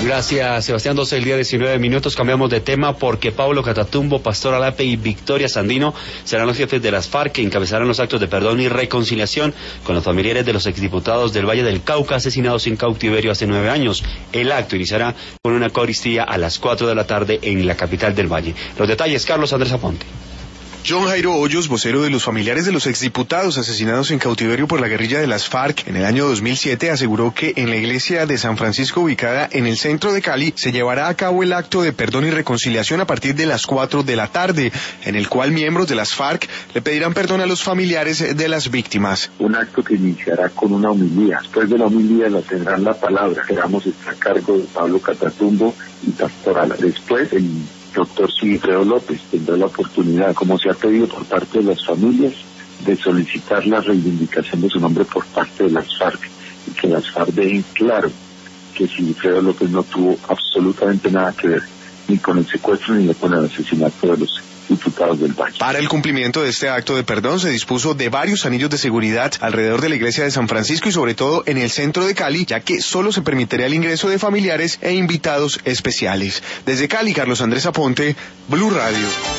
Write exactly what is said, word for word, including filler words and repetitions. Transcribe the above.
Gracias, Sebastián. doce el día, diecinueve minutos. Cambiamos de tema porque Pablo Catatumbo, Pastor Alape y Victoria Sandino serán los jefes de las FARC que encabezarán los actos de perdón y reconciliación con los familiares de los exdiputados del Valle del Cauca asesinados en cautiverio hace nueve años. El acto iniciará con una eucaristía a las cuatro de la tarde en la capital del Valle. Los detalles, Carlos Andrés Aponte. John Jairo Hoyos, vocero de los familiares de los exdiputados asesinados en cautiverio por la guerrilla de las FARC en el año dos mil siete, aseguró que en la iglesia de San Francisco, ubicada en el centro de Cali, se llevará a cabo el acto de perdón y reconciliación a partir de las cuatro de la tarde, en el cual miembros de las FARC le pedirán perdón a los familiares de las víctimas. Un acto que iniciará con una homilía. Después de la homilía la tendrán la palabra. Esperamos está a cargo de Pablo Catatumbo y Pastor Alape. Después, el doctor Sigifredo López tendrá la oportunidad, como se ha pedido por parte de las familias, de solicitar la reivindicación de su nombre por parte de las FARC y que las FARC dejen claro que Sigifredo López no tuvo absolutamente nada que ver ni con el secuestro ni con el asesinato de los diputados del Valle. Para el cumplimiento de este acto de perdón se dispuso de varios anillos de seguridad alrededor de la iglesia de San Francisco y sobre todo en el centro de Cali, ya que solo se permitiría el ingreso de familiares e invitados especiales. Desde Cali, Carlos Andrés Aponte, Blue Radio.